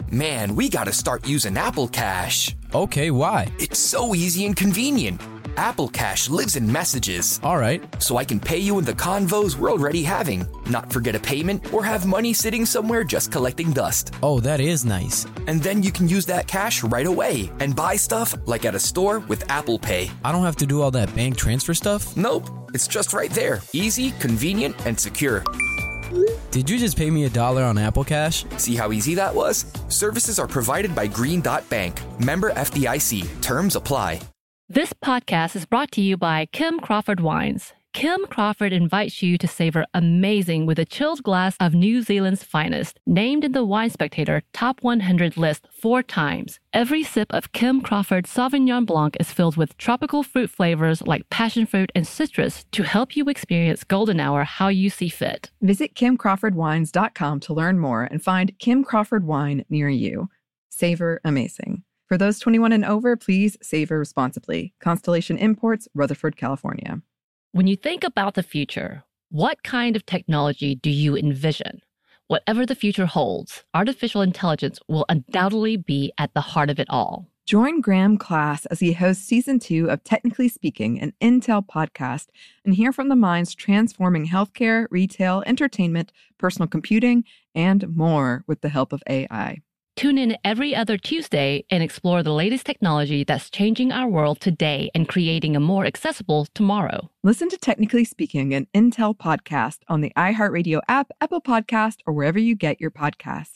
Man, we gotta start using Apple Cash. Okay, why? It's so easy and convenient. Apple Cash lives in messages. All right. So I can pay you in the convos we're already having, not forget a payment, or have money sitting somewhere just collecting dust. Oh, that is nice. And then you can use that cash right away and buy stuff like at a store with Apple Pay. I don't have to do all that bank transfer stuff? Nope, it's just right there. Easy, convenient, and secure. Did you just pay me $1 on Apple Cash? See how easy that was? Services are provided by Green Dot Bank. Member FDIC. Terms apply. This podcast is brought to you by Kim Crawford Wines. Kim Crawford invites you to savor amazing with a chilled glass of New Zealand's finest, named in the Wine Spectator Top 100 list 4 times. Every sip of Kim Crawford Sauvignon Blanc is filled with tropical fruit flavors like passion fruit and citrus to help you experience golden hour how you see fit. Visit KimCrawfordWines.com to learn more and find Kim Crawford Wine near you. Savor amazing. For those 21 and over, please savor responsibly. Constellation Imports, Rutherford, California. When you think about the future, what kind of technology do you envision? Whatever the future holds, artificial intelligence will undoubtedly be at the heart of it all. Join Graham Class as he hosts Season 2 of Technically Speaking, an Intel podcast, and hear from the minds transforming healthcare, retail, entertainment, personal computing, and more with the help of AI. Tune in every other Tuesday and explore the latest technology that's changing our world today and creating a more accessible tomorrow. Listen to Technically Speaking, an Intel podcast on the iHeartRadio app, Apple Podcast, or wherever you get your podcasts.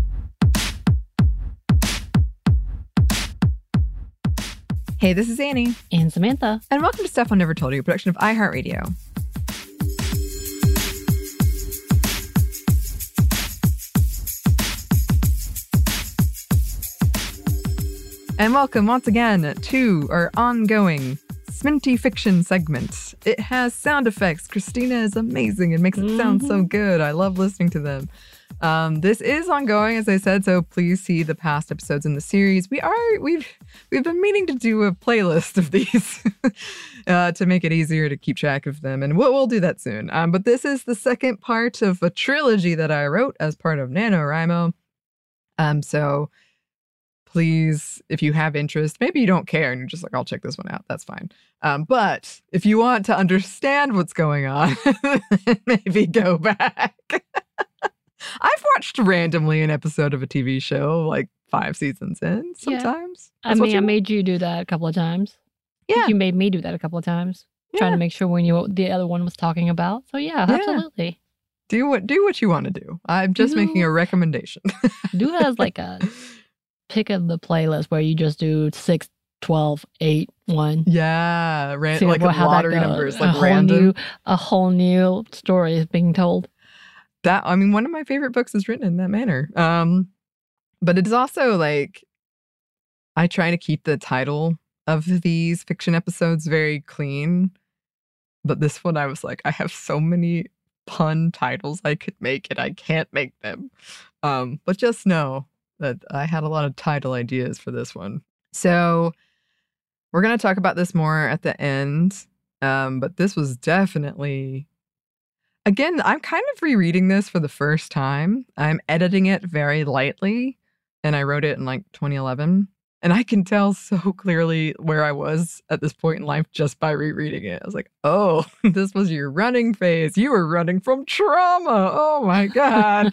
Hey, this is Annie. And Samantha. And welcome to Stuff I Never Told You, a production of iHeartRadio. And welcome once again to our ongoing Sminty Fiction segment. It has sound effects. Christina is amazing. It makes it sound so good. I love listening to them. This is ongoing, as I said, so please see the past episodes in the series. We've been meaning to do a playlist of these to make it easier to keep track of them, and we'll do that soon. But this is the second part of a trilogy that I wrote as part of NaNoWriMo. So please, if you have interest, maybe you don't care and you're just like, I'll check this one out. That's fine. But if you want to understand what's going on, maybe go back. I've watched randomly an episode of a TV show like 5 seasons in sometimes. Yeah. I made you do that a couple of times. Yeah. You made me do that a couple of times. Trying to make sure we knew what the other one was talking about. So yeah, absolutely. Do what you want to do. I'm just making a recommendation. Do it as like a pick of the playlist where you just do 6, 12, 8, 1. Yeah, like lottery numbers, like a whole new story is being told. One of my favorite books is written in that manner. But it's also like, I try to keep the title of these fiction episodes very clean. But this one, I was like, I have so many pun titles I could make and I can't make them. But just know that I had a lot of title ideas for this one. So we're going to talk about this more at the end. But this was definitely, again, I'm kind of rereading this for the first time. I'm editing it very lightly. And I wrote it in like 2011. And I can tell so clearly where I was at this point in life just by rereading it. I was like, oh, this was your running phase. You were running from trauma. Oh, my God.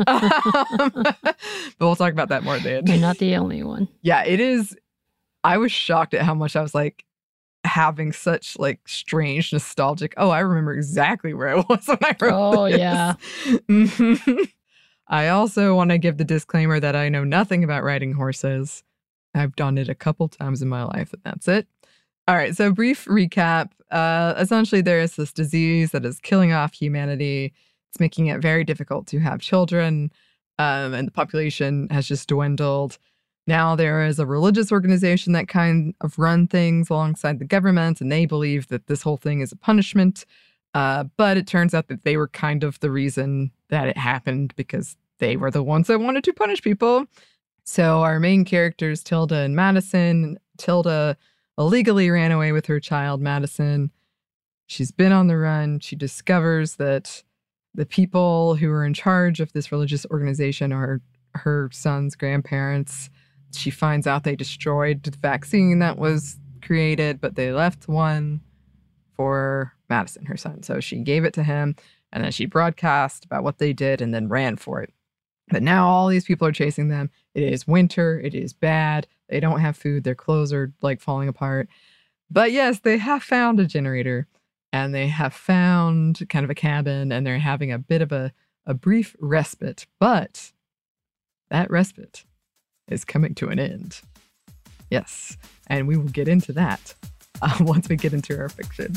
But we'll talk about that more at the end. You're not the only one. Yeah, it is. I was shocked at how much I was like having such like strange nostalgic. Oh, I remember exactly where I was when I wrote this. Yeah. I also want to give the disclaimer that I know nothing about riding horses. I've done it a couple times in my life, and that's it. All right, so brief recap. Essentially, there is this disease that is killing off humanity. It's making it very difficult to have children, and the population has just dwindled. Now there is a religious organization that kind of run things alongside the government, and they believe that this whole thing is a punishment. But it turns out that they were kind of the reason that it happened because they were the ones that wanted to punish people. So our main characters, Tilda and Madison. Tilda illegally ran away with her child, Madison. She's been on the run. She discovers that the people who are in charge of this religious organization are her son's grandparents. She finds out they destroyed the vaccine that was created, but they left one for Madison, her son. So she gave it to him, and then she broadcast about what they did and then ran for it. But now all these people are chasing them. It is winter. It is bad. They don't have food. Their clothes are like falling apart. But yes, they have found a generator, and they have found kind of a cabin, and they're having a bit of a brief respite. But that respite is coming to an end. Yes, and we will get into that once we get into our fiction.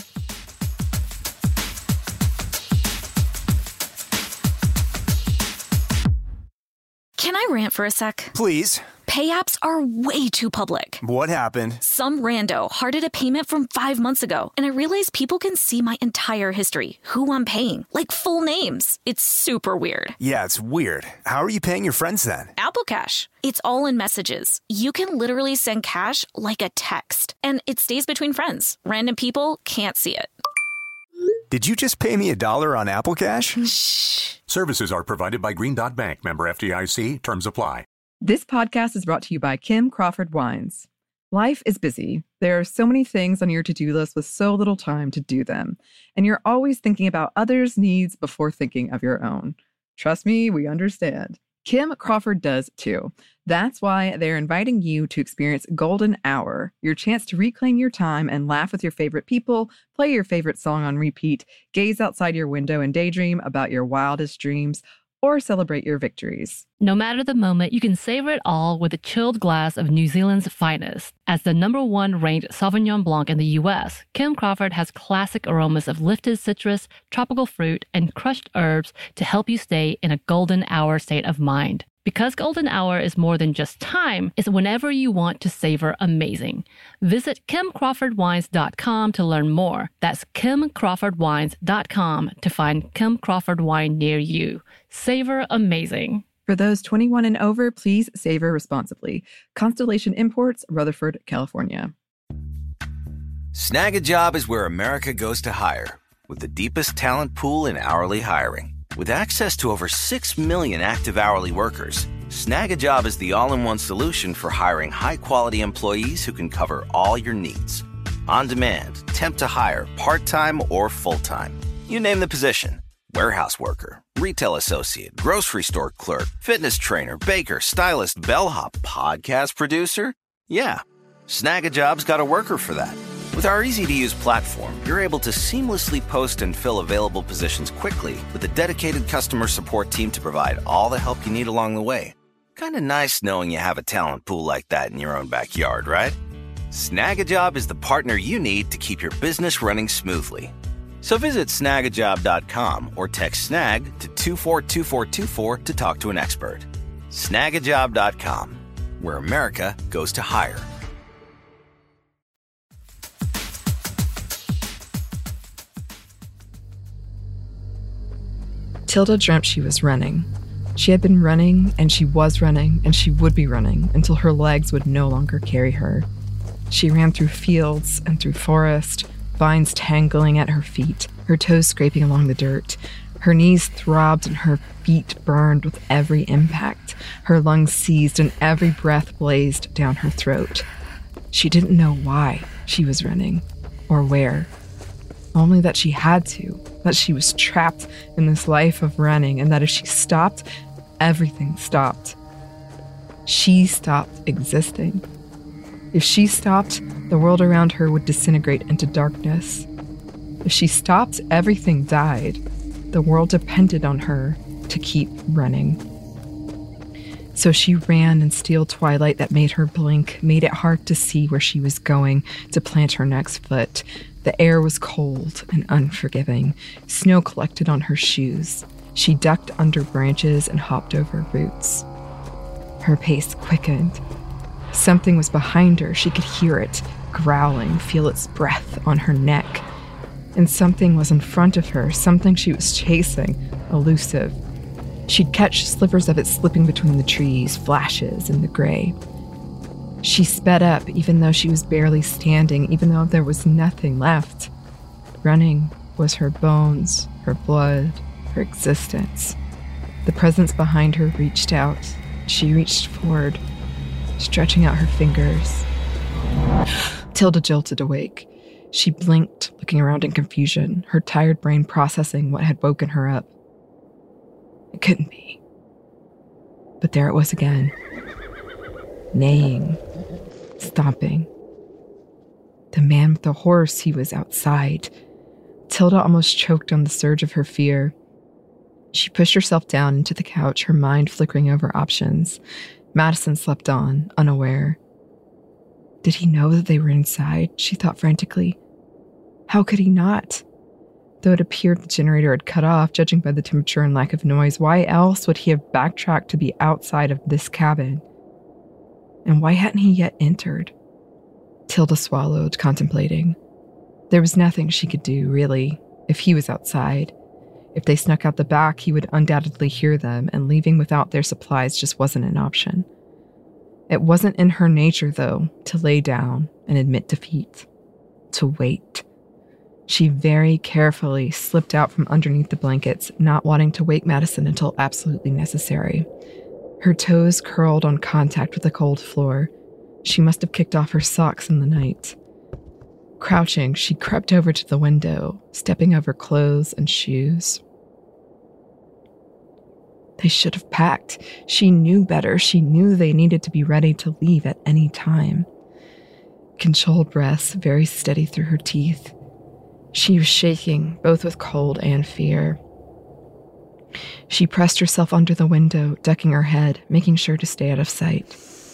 Can I rant for a sec? Please. Pay apps are way too public. What happened? Some rando hearted a payment from 5 months ago, and I realized people can see my entire history, who I'm paying, like full names. It's super weird. Yeah, it's weird. How are you paying your friends then? Apple Cash. It's all in messages. You can literally send cash like a text, and it stays between friends. Random people can't see it. Did you just pay me $1 on Apple Cash? Shh. Services are provided by Green Dot Bank, member FDIC. Terms apply. This podcast is brought to you by Kim Crawford Wines. Life is busy. There are so many things on your to-do list with so little time to do them. And you're always thinking about others' needs before thinking of your own. Trust me, we understand. Kim Crawford does too. That's why they're inviting you to experience Golden Hour, your chance to reclaim your time and laugh with your favorite people, play your favorite song on repeat, gaze outside your window and daydream about your wildest dreams, or celebrate your victories. No matter the moment, you can savor it all with a chilled glass of New Zealand's finest. As the #1 ranked Sauvignon Blanc in the U.S., Kim Crawford has classic aromas of lifted citrus, tropical fruit, and crushed herbs to help you stay in a golden hour state of mind. Because golden hour is more than just time, it's whenever you want to savor amazing. Visit KimCrawfordWines.com to learn more. That's KimCrawfordWines.com to find Kim Crawford wine near you. Savor amazing. For those 21 and over, please savor responsibly. Constellation Imports, Rutherford, California. Snag a Job is where America goes to hire, with the deepest talent pool in hourly hiring. With access to over 6 million active hourly workers, Snag a Job is the all-in-one solution for hiring high-quality employees who can cover all your needs. On demand, temp to hire, part-time or full-time. You name the position. Warehouse worker, retail associate, grocery store clerk, fitness trainer, baker, stylist, bellhop, podcast producer. Yeah, Snag a Job's got a worker for that. With our easy-to-use platform, you're able to seamlessly post and fill available positions quickly with a dedicated customer support team to provide all the help you need along the way. Kind of nice knowing you have a talent pool like that in your own backyard, right? Snag a Job is the partner you need to keep your business running smoothly. So visit snagajob.com or text SNAG to 242424 to talk to an expert. Snagajob.com, where America goes to hire. Tilda dreamt she was running. She had been running, and she was running, and she would be running until her legs would no longer carry her. She ran through fields and through forest, vines tangling at her feet, her toes scraping along the dirt. Her knees throbbed and her feet burned with every impact. Her lungs seized and every breath blazed down her throat. She didn't know why she was running or where. Only that she had to, that she was trapped in this life of running, and that if she stopped, everything stopped. She stopped existing. If she stopped, the world around her would disintegrate into darkness. If she stopped, everything died. The world depended on her to keep running. So she ran in steel twilight that made her blink, made it hard to see where she was going, to plant her next foot. The air was cold and unforgiving. Snow collected on her shoes. She ducked under branches and hopped over roots. Her pace quickened. Something was behind her. She could hear it, growling, feel its breath on her neck. And something was in front of her, something she was chasing, elusive. She'd catch slivers of it slipping between the trees, flashes in the gray. She sped up, even though she was barely standing, even though there was nothing left. Running was her bones, her blood, her existence. The presence behind her reached out, She reached forward, stretching out her fingers. Tilda jolted awake. She blinked, looking around in confusion, her tired brain processing what had woken her up. It couldn't be. But there it was again. Neighing. Stomping. The man with the horse, he was outside. Tilda almost choked on the surge of her fear. She pushed herself down into the couch, her mind flickering over options. Madison slept on, unaware. Did he know that they were inside? She thought frantically. How could he not? Though it appeared the generator had cut off, judging by the temperature and lack of noise, why else would he have backtracked to be outside of this cabin? And why hadn't he yet entered? Tilda swallowed, contemplating. There was nothing she could do, really, if he was outside. If they snuck out the back, he would undoubtedly hear them, and leaving without their supplies just wasn't an option. It wasn't in her nature, though, to lay down and admit defeat. To wait. She very carefully slipped out from underneath the blankets, not wanting to wake Madison until absolutely necessary. Her toes curled on contact with the cold floor. She must have kicked off her socks in the night. Crouching, she crept over to the window, stepping over clothes and shoes. They should have packed. She knew better. She knew they needed to be ready to leave at any time. Controlled breaths, very steady through her teeth. She was shaking, both with cold and fear. She pressed herself under the window, ducking her head, making sure to stay out of sight.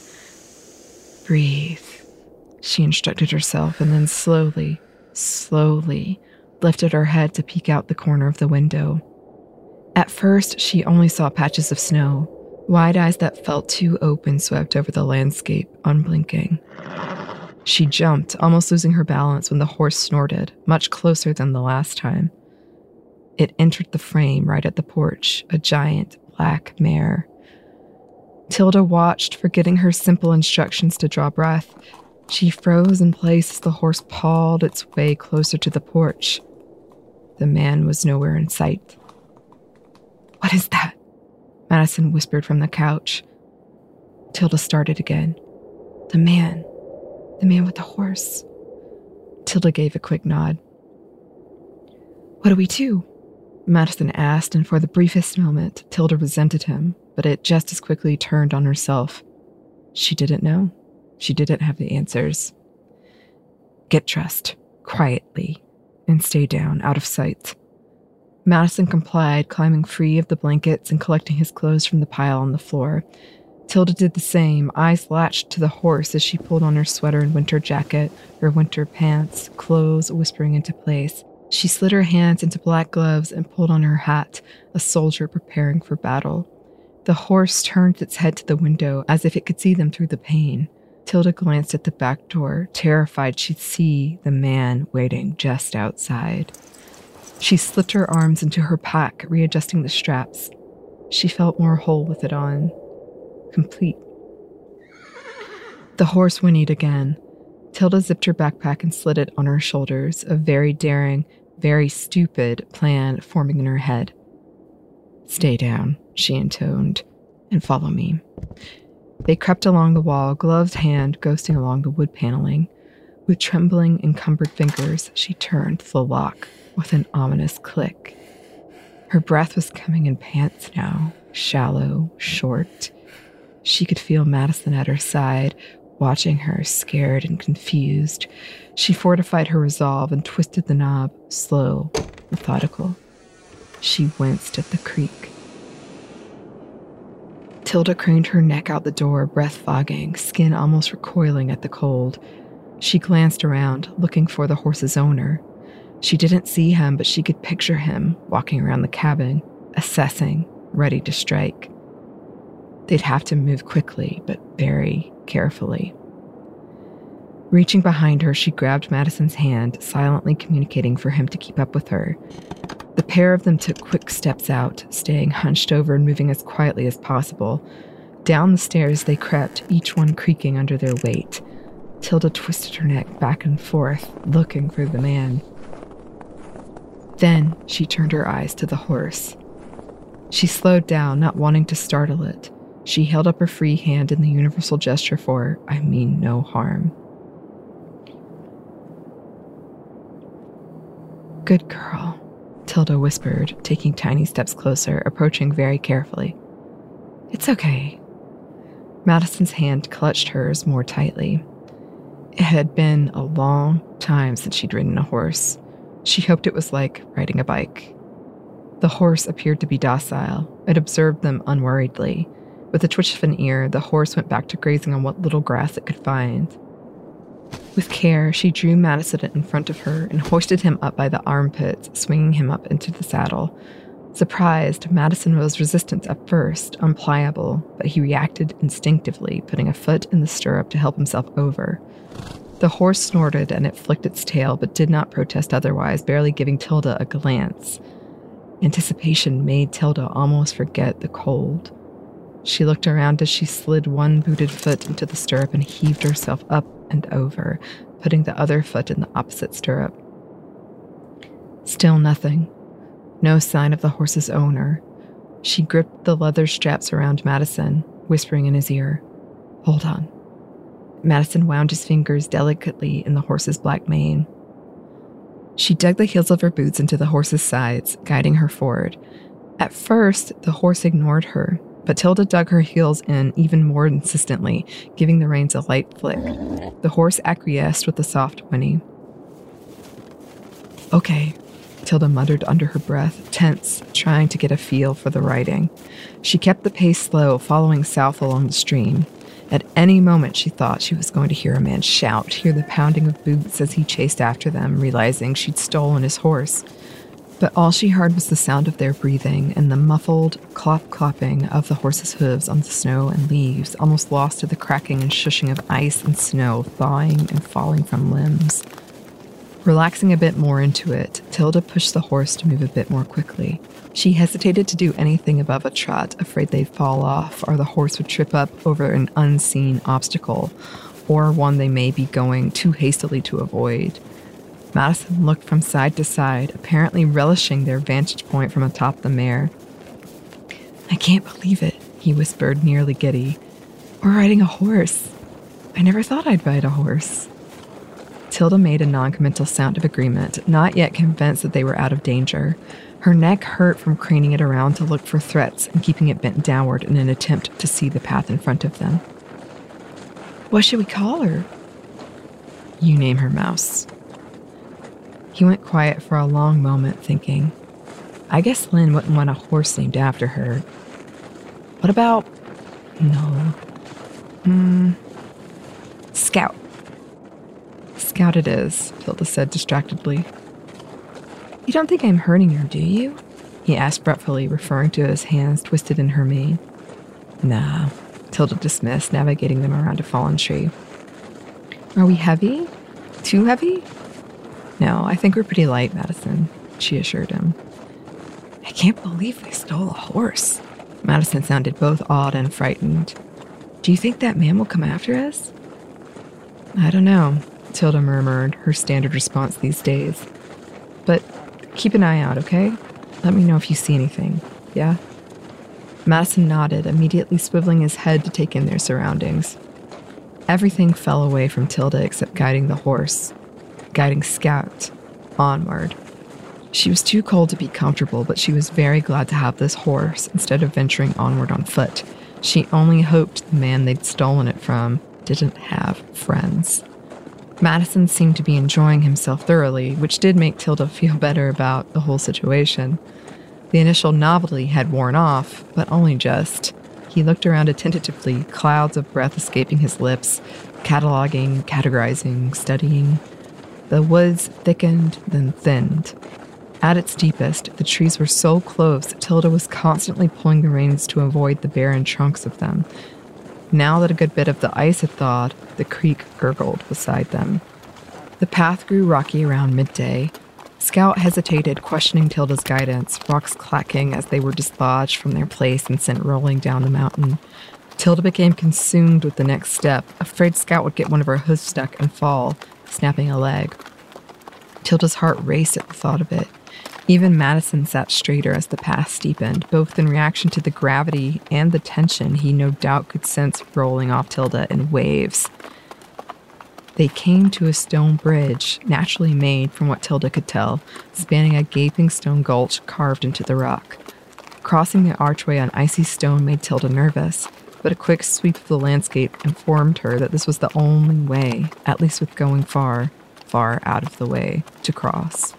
Breathe, she instructed herself, and then slowly lifted her head to peek out the corner of the window. At first, she only saw patches of snow, wide eyes that felt too open swept over the landscape, unblinking. She jumped, almost losing her balance when the horse snorted, much closer than the last time. It entered the frame right at the porch, a giant black mare. Tilda watched, forgetting her simple instructions to draw breath. She froze in place as the horse pawed its way closer to the porch. The man was nowhere in sight. "What is that?" Madison whispered from the couch. Tilda started again. The man with the horse. Tilda gave a quick nod. "What do we do?" Madison asked, and for the briefest moment, Tilda resented him, but it just as quickly turned on herself. She didn't know. She didn't have the answers. "Get dressed, quietly, and stay down, out of sight." Madison complied, climbing free of the blankets and collecting his clothes from the pile on the floor. Tilda did the same, eyes latched to the horse as she pulled on her sweater and winter jacket, her winter pants, clothes whispering into place. She slid her hands into black gloves and pulled on her hat, a soldier preparing for battle. The horse turned its head to the window as if it could see them through the pane. Tilda glanced at the back door, terrified she'd see the man waiting just outside. She slipped her arms into her pack, readjusting the straps. She felt more whole with it on. Complete. The horse whinnied again. Tilda zipped her backpack and slid it on her shoulders, a very daring, very stupid plan forming in her head. "Stay down," she intoned, "and follow me." They crept along the wall, gloved hand ghosting along the wood paneling. With trembling, encumbered fingers, she turned the lock with an ominous click. Her breath was coming in pants now, shallow, short. She could feel Madison at her side, watching her, scared and confused. She fortified her resolve and twisted the knob, slow, methodical. She winced at the creak. Tilda craned her neck out the door, breath fogging, skin almost recoiling at the cold. She glanced around, looking for the horse's owner. She didn't see him, but she could picture him walking around the cabin, assessing, ready to strike. They'd have to move quickly, but very carefully. Reaching behind her, she grabbed Madison's hand, silently communicating for him to keep up with her. The pair of them took quick steps out, staying hunched over and moving as quietly as possible. Down the stairs they crept, each one creaking under their weight. Tilda twisted her neck back and forth, looking for the man. Then she turned her eyes to the horse. She slowed down, not wanting to startle it. She held up her free hand in the universal gesture for, I mean no harm. Good girl, Tilda whispered, taking tiny steps closer, approaching very carefully. It's okay. Madison's hand clutched hers more tightly. It had been a long time since she'd ridden a horse. She hoped it was like riding a bike. The horse appeared to be docile. It observed them unworriedly. With a twitch of an ear, the horse went back to grazing on what little grass it could find. With care, she drew Madison in front of her and hoisted him up by the armpits, swinging him up into the saddle. Surprised, Madison was resistant at first, unpliable, but he reacted instinctively, putting a foot in the stirrup to help himself over. The horse snorted and it flicked its tail, but did not protest otherwise, barely giving Tilda a glance. Anticipation made Tilda almost forget the cold. She looked around as she slid one booted foot into the stirrup and heaved herself up and over, putting the other foot in the opposite stirrup. Still nothing. No sign of the horse's owner. She gripped the leather straps around Madison, whispering in his ear, "Hold on." Madison wound his fingers delicately in the horse's black mane. She dug the heels of her boots into the horse's sides, guiding her forward. At first, the horse ignored her, but Tilda dug her heels in even more insistently, giving the reins a light flick. The horse acquiesced with a soft whinny. Okay, Tilda muttered under her breath, tense, trying to get a feel for the riding. She kept the pace slow, following south along the stream. At any moment, she thought she was going to hear a man shout, hear the pounding of boots as he chased after them, realizing she'd stolen his horse. But all she heard was the sound of their breathing and the muffled clop-clopping of the horse's hooves on the snow and leaves, almost lost to the cracking and shushing of ice and snow thawing and falling from limbs. Relaxing a bit more into it, Tilda pushed the horse to move a bit more quickly. She hesitated to do anything above a trot, afraid they'd fall off or the horse would trip up over an unseen obstacle, or one they may be going too hastily to avoid. Madison looked from side to side, apparently relishing their vantage point from atop the mare. I can't believe it, he whispered, nearly giddy. We're riding a horse. I never thought I'd ride a horse. Tilda made a non-committal sound of agreement, not yet convinced that they were out of danger. Her neck hurt from craning it around to look for threats and keeping it bent downward in an attempt to see the path in front of them. What should we call her? You name her, Mouse. He went quiet for a long moment, thinking, I guess Lynn wouldn't want a horse named after her. What about... No. Scout. Scout it is, Tilda said distractedly. You don't think I'm hurting her, do you? He asked fretfully, referring to his hands twisted in her mane. Nah, Tilda dismissed, navigating them around a fallen tree. Are we heavy? Too heavy? No, I think we're pretty light, Madison, she assured him. I can't believe they stole a horse. Madison sounded both awed and frightened. Do you think that man will come after us? I don't know, Tilda murmured, her standard response these days. But keep an eye out, okay? Let me know if you see anything, yeah? Madison nodded, immediately swiveling his head to take in their surroundings. Everything fell away from Tilda except guiding the horse, guiding Scout onward. She was too cold to be comfortable, but she was very glad to have this horse instead of venturing onward on foot. She only hoped the man they'd stolen it from didn't have friends. Madison seemed to be enjoying himself thoroughly, which did make Tilda feel better about the whole situation. The initial novelty had worn off, but only just. He looked around attentively, clouds of breath escaping his lips, cataloging, categorizing, studying. The woods thickened, then thinned. At its deepest, the trees were so close that Tilda was constantly pulling the reins to avoid the barren trunks of them. Now that a good bit of the ice had thawed, the creek gurgled beside them. The path grew rocky around midday. Scout hesitated, questioning Tilda's guidance, rocks clacking as they were dislodged from their place and sent rolling down the mountain. Tilda became consumed with the next step, afraid Scout would get one of her hooves stuck and fall, snapping a leg. Tilda's heart raced at the thought of it. Even Madison sat straighter as the path steepened, both in reaction to the gravity and the tension he no doubt could sense rolling off Tilda in waves. They came to a stone bridge, naturally made from what Tilda could tell, spanning a gaping stone gulch carved into the rock. Crossing the archway on icy stone made Tilda nervous, but a quick sweep of the landscape informed her that this was the only way, at least with going far, far out of the way, to cross.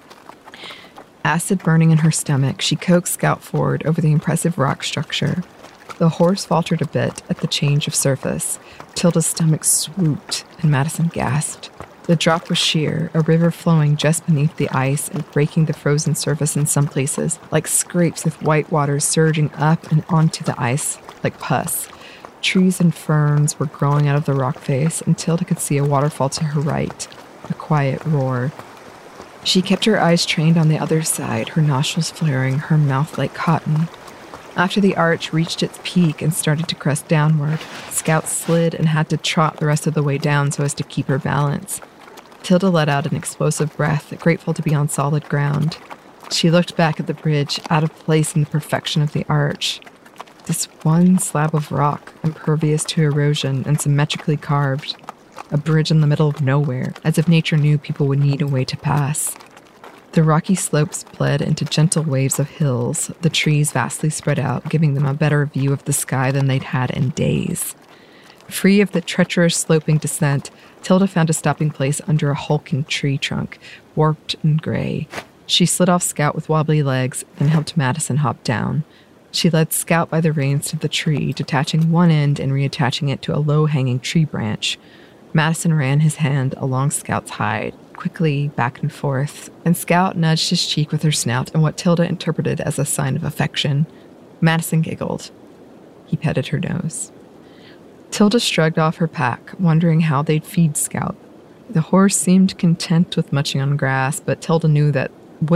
Acid burning in her stomach, she coaxed Scout forward over the impressive rock structure. The horse faltered a bit at the change of surface. Tilda's stomach swooped, and Madison gasped. The drop was sheer, a river flowing just beneath the ice and breaking the frozen surface in some places, like scrapes of white water surging up and onto the ice, like pus. Trees and ferns were growing out of the rock face, and Tilda could see a waterfall to her right, a quiet roar. She kept her eyes trained on the other side, her nostrils flaring, her mouth like cotton. After the arch reached its peak and started to crest downward, Scout slid and had to trot the rest of the way down so as to keep her balance. Tilda let out an explosive breath, grateful to be on solid ground. She looked back at the bridge, out of place in the perfection of the arch. This one slab of rock, impervious to erosion and symmetrically carved. A bridge in the middle of nowhere, as if nature knew people would need a way to pass. The rocky slopes bled into gentle waves of hills, the trees vastly spread out, giving them a better view of the sky than they'd had in days. Free of the treacherous sloping descent, Tilda found a stopping place under a hulking tree trunk, warped and gray. She slid off Scout with wobbly legs and helped Madison hop down. She led Scout by the reins to the tree, detaching one end and reattaching it to a low-hanging tree branch. Madison ran his hand along Scout's hide, quickly back and forth, and Scout nudged his cheek with her snout in what Tilda interpreted as a sign of affection. Madison giggled. He petted her nose. Tilda shrugged off her pack, wondering how they'd feed Scout. The horse seemed content with munching on grass, but Tilda knew that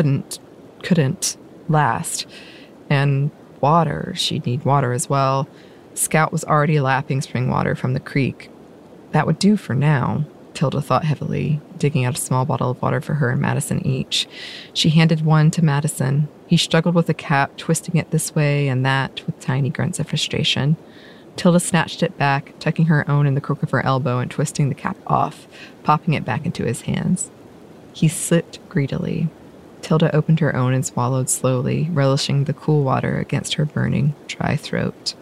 couldn't last. And water, she'd need water as well. Scout was already lapping spring water from the creek. That would do for now, Tilda thought heavily, digging out a small bottle of water for her and Madison each. She handed one to Madison. He struggled with the cap, twisting it this way and that with tiny grunts of frustration. Tilda snatched it back, tucking her own in the crook of her elbow and twisting the cap off, popping it back into his hands. He sipped greedily. Tilda opened her own and swallowed slowly, relishing the cool water against her burning, dry throat.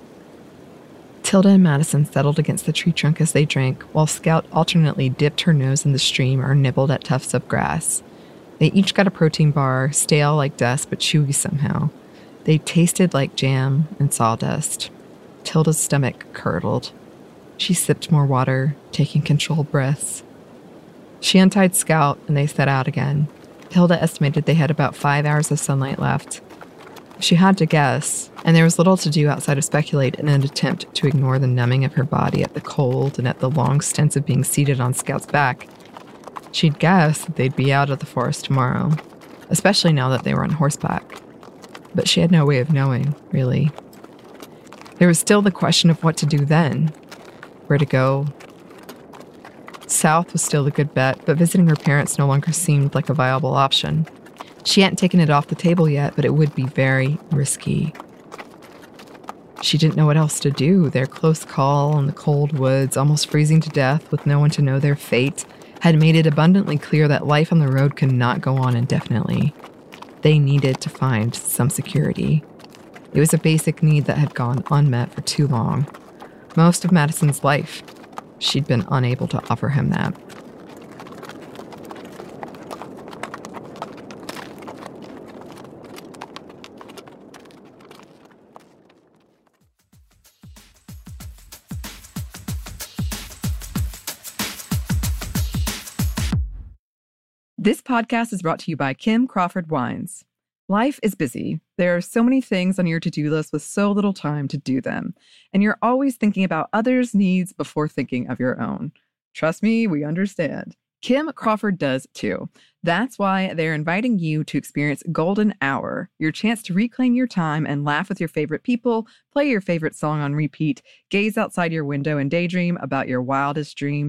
Tilda and Madison settled against the tree trunk as they drank, while Scout alternately dipped her nose in the stream or nibbled at tufts of grass. They each got a protein bar, stale like dust but chewy somehow. They tasted like jam and sawdust. Tilda's stomach curdled. She sipped more water, taking controlled breaths. She untied Scout, and they set out again. Tilda estimated they had about 5 hours of sunlight left. She had to guess, and there was little to do outside of speculate in an attempt to ignore the numbing of her body at the cold and at the long stints of being seated on Scout's back. She'd guessed that they'd be out of the forest tomorrow, especially now that they were on horseback. But she had no way of knowing, really. There was still the question of what to do then. Where to go. South was still a good bet, but visiting her parents no longer seemed like a viable option. She hadn't taken it off the table yet, but it would be very risky. She didn't know what else to do. Their close call in the cold woods, almost freezing to death with no one to know their fate, had made it abundantly clear that life on the road could not go on indefinitely. They needed to find some security. It was a basic need that had gone unmet for too long. Most of Madison's life, she'd been unable to offer him that. This podcast is brought to you by Kim Crawford Wines. Life is busy. There are so many things on your to-do list with so little time to do them. And you're always thinking about others' needs before thinking of your own. Trust me, we understand. Kim Crawford does too. That's why they're inviting you to experience Golden Hour, your chance to reclaim your time and laugh with your favorite people, play your favorite song on repeat, gaze outside your window and daydream about your wildest dreams,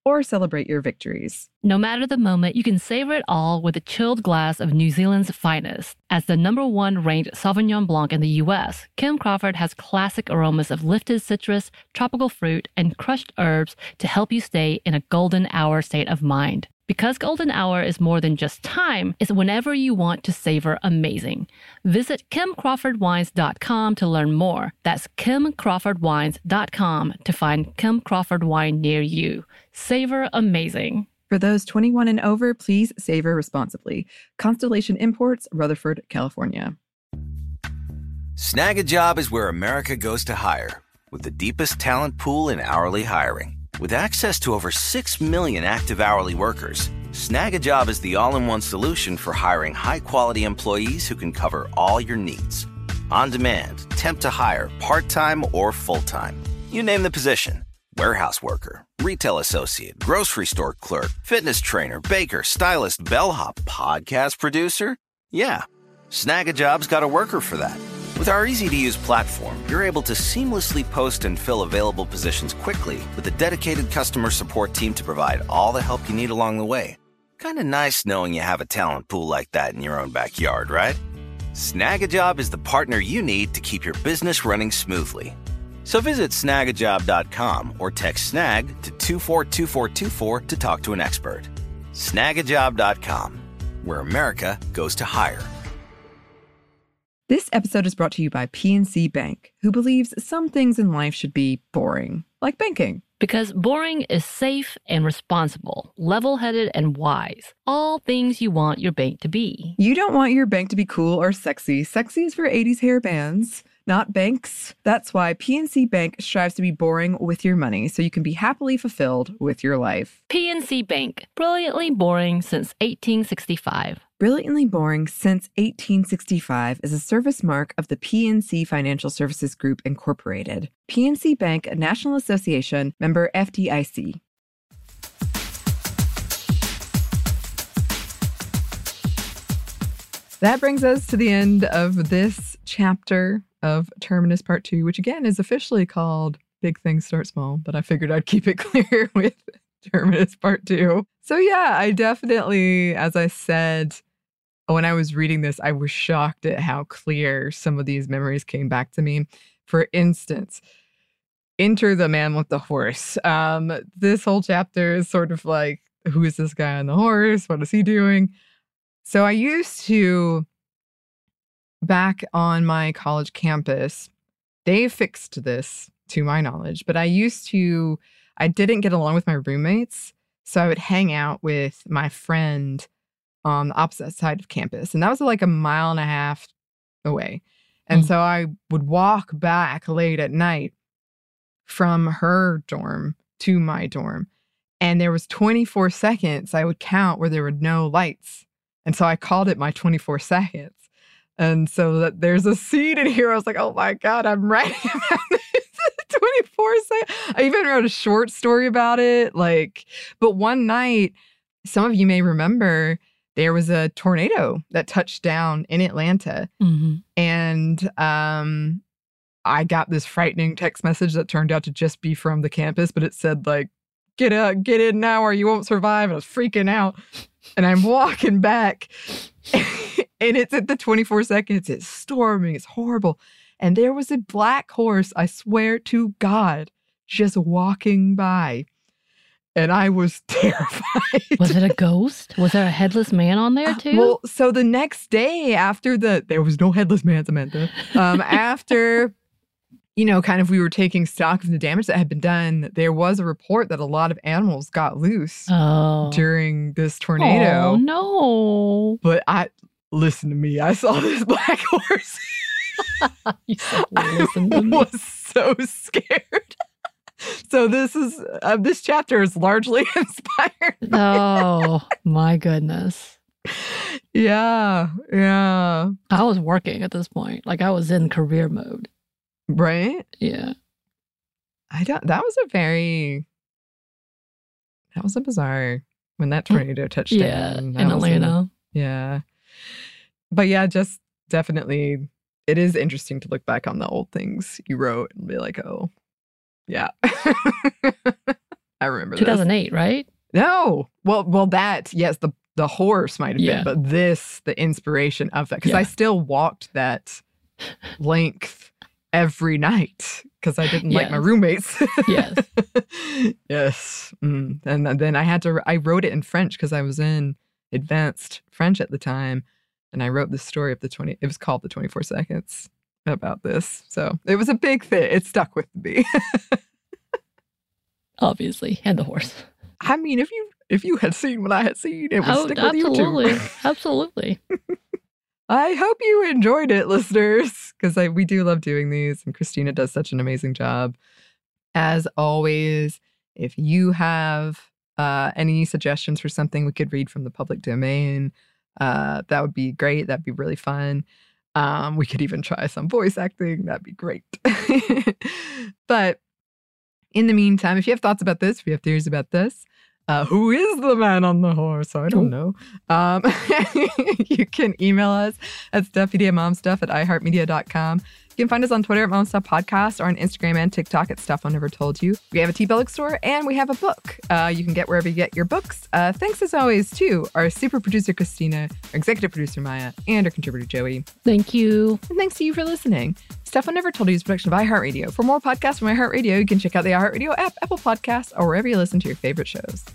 or celebrate your victories. No matter the moment, you can savor it all with a chilled glass of New Zealand's finest. As the #1 ranked Sauvignon Blanc in the U.S., Kim Crawford has classic aromas of lifted citrus, tropical fruit, and crushed herbs to help you stay in a golden hour state of mind. Because golden hour is more than just time, it's whenever you want to savor amazing. Visit KimCrawfordWines.com to learn more. That's KimCrawfordWines.com to find Kim Crawford wine near you. Savor amazing. For those 21 and over, please savor responsibly. Constellation Imports, Rutherford, California. Snag a Job is where America goes to hire, with the deepest talent pool in hourly hiring. With access to over 6 million active hourly workers, Snag a Job is the all-in-one solution for hiring high-quality employees who can cover all your needs. On demand, temp to hire, part-time or full-time. You name the position. Warehouse worker, retail associate, grocery store clerk, fitness trainer, baker, stylist, bellhop, podcast producer. Yeah, Snag a Job's got a worker for that. With our easy-to-use platform, you're able to seamlessly post and fill available positions quickly with a dedicated customer support team to provide all the help you need along the way. Kind of nice knowing you have a talent pool like that in your own backyard, right? Snag a Job is the partner you need to keep your business running smoothly. So visit snagajob.com or text snag to 242424 to talk to an expert. Snagajob.com, where America goes to hire. This episode is brought to you by PNC Bank, who believes some things in life should be boring, like banking. Because boring is safe and responsible, level-headed and wise. All things you want your bank to be. You don't want your bank to be cool or sexy. Sexy is for 80s hair bands, not banks. That's why PNC Bank strives to be boring with your money so you can be happily fulfilled with your life. PNC Bank, brilliantly boring since 1865. Brilliantly Boring Since 1865 is a service mark of the PNC Financial Services Group, Incorporated. PNC Bank, a National Association, member FDIC. That brings us to the end of this chapter of Terminus Part 2, which again is officially called Big Things Start Small, but I figured I'd keep it clear with Terminus Part 2. So yeah, I definitely, as I said, when I was reading this, I was shocked at how clear some of these memories came back to me. For instance, Enter the Man with the Horse. This whole chapter is sort of like, who is this guy on the horse? What is he doing? So I used to, back on my college campus, they fixed this to my knowledge, but I didn't get along with my roommates. So I would hang out with my friend on the opposite side of campus. And that was like a 1.5 miles away. And so I would walk back late at night from her dorm to my dorm. And there was 24 seconds I would count where there were no lights. And so I called it my 24 seconds. And so that there's a scene in here. I was like, oh my God, I'm writing about this 24 seconds. I even wrote a short story about it. But one night, some of you may remember, there was a tornado that touched down in Atlanta. Mm-hmm. And I got this frightening text message that turned out to just be from the campus, but it said get in now or you won't survive. And I was freaking out. And I'm walking back and it's at the 24 seconds. It's storming. It's horrible. And there was a black horse, I swear to God, just walking by. And I was terrified. Was it a ghost? Was there a headless man on there too? Well, so the next day after there was no headless man, Samantha. After, kind of we were taking stock of the damage that had been done, there was a report that a lot of animals got loose during this tornado. Oh, no. But listen to me. I saw this black horse. You said, listen to me. I was so scared. So this chapter is largely inspired. Oh, my goodness. Yeah. I was working at this point. I was in career mode. Right? Yeah. That was a bizarre when that tornado touched down. Yeah, in Atlanta. Yeah. But yeah, just definitely, it is interesting to look back on the old things you wrote and be like, oh, yeah. I remember remember 2008, right? No. Well, that, yes, the horse might have been, but the inspiration of that. Because I still walked that length every night because I didn't like my roommates. Yes. Yes. And then I wrote it in French because I was in advanced French at the time. And I wrote the story of it was called The 24 Seconds about this. So it was a big thing. It stuck with me. Obviously. And the horse. I mean, if you had seen what I had seen, it would stick with you too. Absolutely. I hope you enjoyed it, listeners, because we do love doing these, and Christina does such an amazing job. As always, if you have any suggestions for something we could read from the public domain, that would be great. That'd be really fun. We could even try some voice acting. That'd be great. But in the meantime, if you have thoughts about this, if you have theories about this, who is the man on the horse? I don't know. You can email us at stuffmediamomstuff@iheartmedia.com. You can find us on Twitter at momstuffpodcast or on Instagram and TikTok at Stuff I Never Told You. We have a TeePublic store and we have a book. You can get wherever you get your books. Thanks as always to our super producer Christina, our executive producer Maya, and our contributor Joey. Thank you. And thanks to you for listening. Stuff I Never Told You is a production of iHeartRadio. For more podcasts from iHeartRadio, you can check out the iHeartRadio app, Apple Podcasts, or wherever you listen to your favorite shows.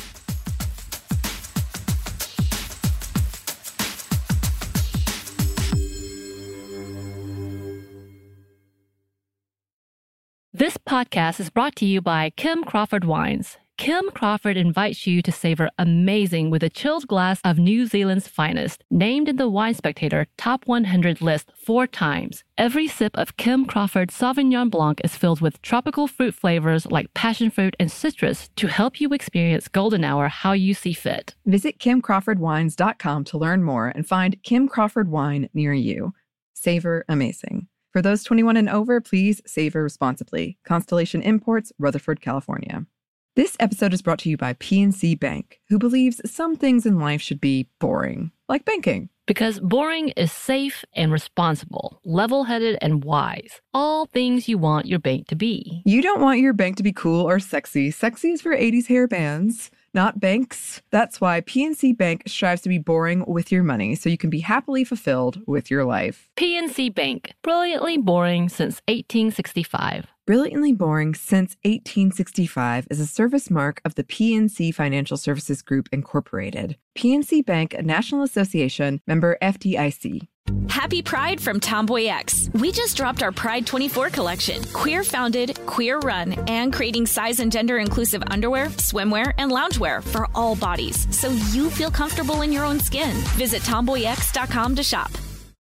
This podcast is brought to you by Kim Crawford Wines. Kim Crawford invites you to savor amazing with a chilled glass of New Zealand's finest, named in the Wine Spectator Top 100 list 4 times. Every sip of Kim Crawford Sauvignon Blanc is filled with tropical fruit flavors like passion fruit and citrus to help you experience golden hour how you see fit. Visit KimCrawfordWines.com to learn more and find Kim Crawford wine near you. Savor amazing. For those 21 and over, please savor responsibly. Constellation Imports, Rutherford, California. This episode is brought to you by PNC Bank, who believes some things in life should be boring, like banking. Because boring is safe and responsible, level-headed and wise. All things you want your bank to be. You don't want your bank to be cool or sexy. Sexy is for 80s hair bands, not banks. That's why PNC Bank strives to be boring with your money so you can be happily fulfilled with your life. PNC Bank, brilliantly boring since 1865. Brilliantly Boring Since 1865 is a service mark of the PNC Financial Services Group, Incorporated. PNC Bank, a National Association, member FDIC. Happy Pride from Tomboy X. We just dropped our Pride 24 collection. Queer founded, queer run, and creating size and gender inclusive underwear, swimwear, and loungewear for all bodies so you feel comfortable in your own skin. Visit tomboyx.com to shop.